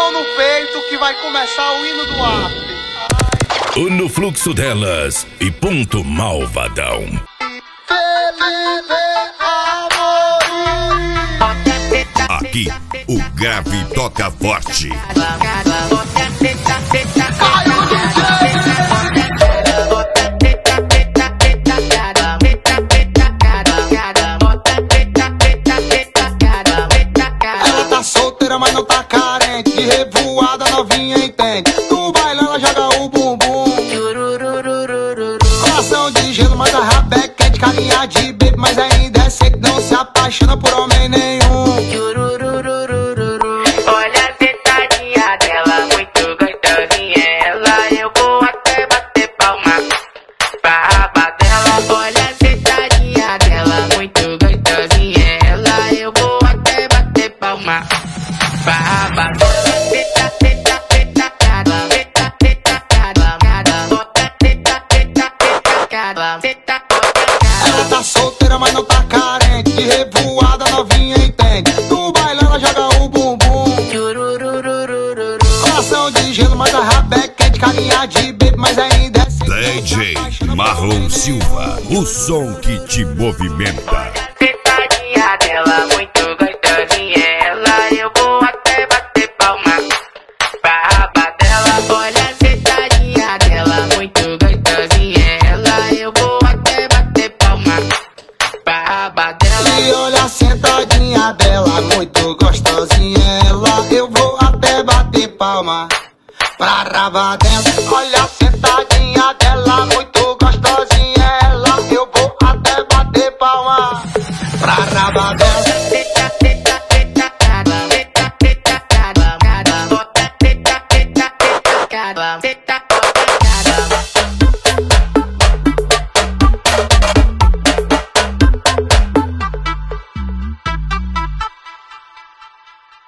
mão no peito que vai começar o hino do after. No fluxo delas e ponto malvadão. Aqui o grave toca forte. Ela tá solteira, mas não tá carente. De revoada novinha entende. No baile ela joga o bumbum. Coração de gelo, mas a rabeca quente. Carinha de baby, mas ainda é seco. Não se apaixona por homem nenhum. Olha a sentadinha dela, muito gostosinha. Ela, eu vou até bater palma pra raba dela. Olha a sentadinha dela, muito gostosinha. Ela, eu vou até bater palma pra raba dela. Ela tá solteira, mas não tá carente. De revoada novinha entende. No baile ela joga o bumbum. Coração de gelo, mas a rabeca quente. Carinha de baby, mas ainda é seco. DJ Marlon Silva, o som que te movimenta. Sentadinha dela, muito gostosinha. Ela, eu vou até bater palma pra raba dela. Olha a sentadinha dela, muito gostosinha. Ela, eu vou até bater palma pra raba dela. E olha a sentadinha dela, muito gostosinha. Ela, eu vou até bater palma pra raba dela. Olha a sentadinha dela, muito gostosinha. Ela, eu vou até bater palma pra raba dela. Senta